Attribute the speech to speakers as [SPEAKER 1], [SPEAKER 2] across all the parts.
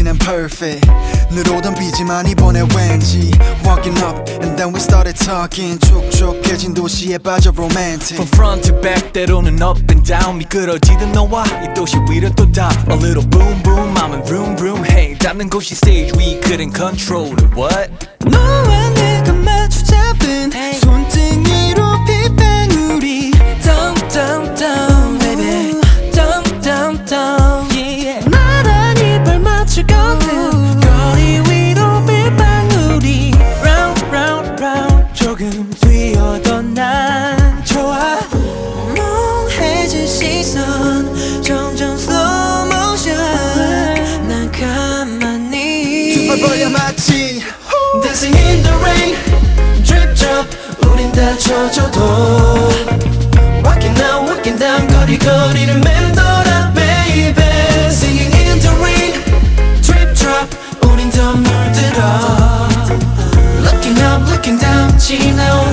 [SPEAKER 1] and perfect 늘 오던 비지만 이번에 왠지 Walking up and then we started talking 촉촉해진 도시에 빠져 romantic
[SPEAKER 2] From front to back 때로는 up and down 미끄러지던 너와 이 도시 위로 또 다 A little boom boom 맘은 vroom vroom Hey 닿는 곳이 stage we couldn't control it What?
[SPEAKER 3] 너와 내가 마주 잡은 손등으로 빗방울이 Down down down baby Down down down yeah 나란히 발맞추거든 거리 위로 빗방울이 Round round round 조금 뛰어도 난 좋아 멍해진 시선 점점 slow motion 난 가만히
[SPEAKER 1] 두 발 벌려 마치
[SPEAKER 3] Dancing in the rain Drip drop 우린 다 젖어도 Walking down 거리를 맴돌아 baby Singing in the rain Drip drop 우린 더 물들어 Looking down 지나온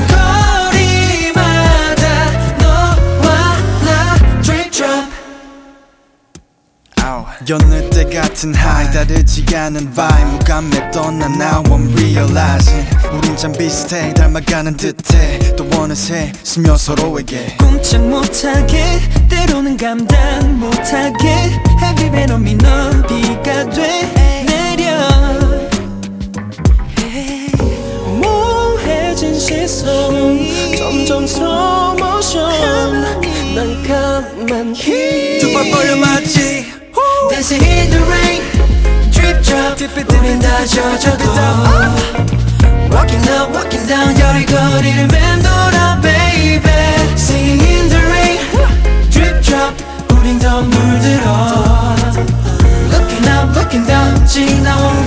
[SPEAKER 3] 거리마다 너와 나 Drip drop
[SPEAKER 1] 여느 때 같은 high 다르지 않은 vibe 무감했던 난 now I'm realizing 우린 참 비슷해 닮아가는 듯해 또 어느새 스며 서로에게
[SPEAKER 3] 꼼짝 못하게 때로는 감당 못하게 Heavy rain on me 넌 비가 돼 내려 몽해진 시선 점점 slow motion 난 가만히
[SPEAKER 2] 두 발 벌려 마치
[SPEAKER 3] Dancing in the rain Drip drop 우린 다 젖어도 Walking down 거리를 맴돌아 baby Singing in the rain Drip drop 우린 더 물들어 Looking down 지나온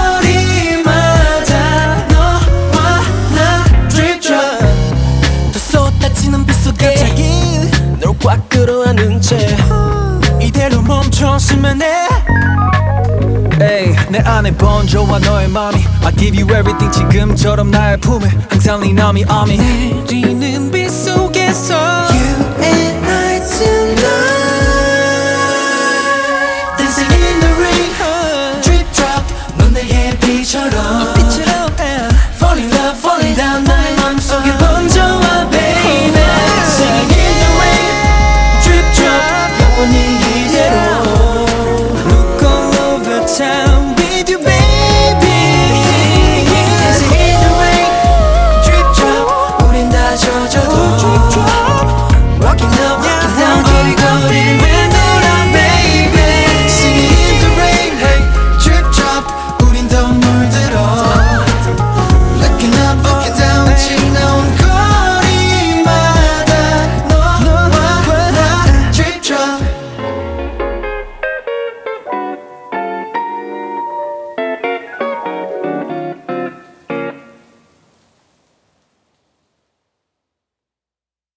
[SPEAKER 3] 거리마다 너와 나 Drip drop 또 쏟아지는 빗 속에 갑자기 널 꽉 끌어안은 채 이대로 멈췄으면 해
[SPEAKER 2] Ay, 내 안에 번져와 너의 맘이 I give you everything 지금처럼 나의 품에 항상 네 맘이 아미
[SPEAKER 3] 내리는 빗 속에서